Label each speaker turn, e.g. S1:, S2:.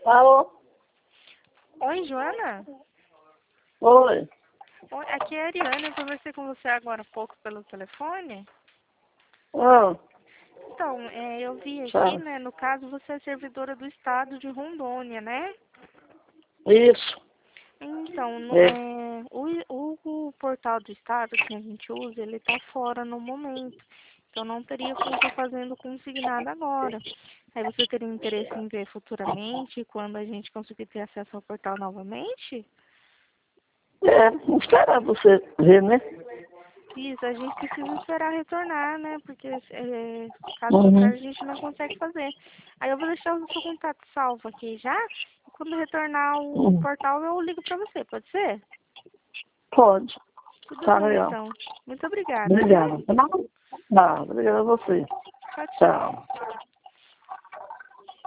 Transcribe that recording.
S1: Alô?
S2: Oi, Joana?
S1: Oi.
S2: Oi, aqui é a Ariane, eu conversei com você agora há pouco pelo telefone.
S1: Ah,
S2: Então, eu vi aqui,
S1: tchau.
S2: né, no caso você é servidora do estado de Rondônia, né?
S1: Isso.
S2: Então,
S1: É.
S2: o portal do estado que a gente usa, ele tá fora no momento. Então, não teria como estar fazendo consignado agora. Aí você teria interesse em ver futuramente, quando a gente conseguir ter acesso ao portal novamente?
S1: Esperar você ver, né?
S2: Isso, a gente precisa esperar retornar, né? Porque caso
S1: Uhum.
S2: contrário a gente não consegue fazer. Aí eu vou deixar o seu contato salvo aqui já. E quando retornar o
S1: Uhum.
S2: portal eu ligo pra você, pode ser?
S1: Pode.
S2: Tudo
S1: Tá
S2: bem,
S1: legal.
S2: então. Muito obrigada, viu?
S1: Obrigada. Não, obrigada a você.
S2: Tchau, tchau.
S1: Tchau.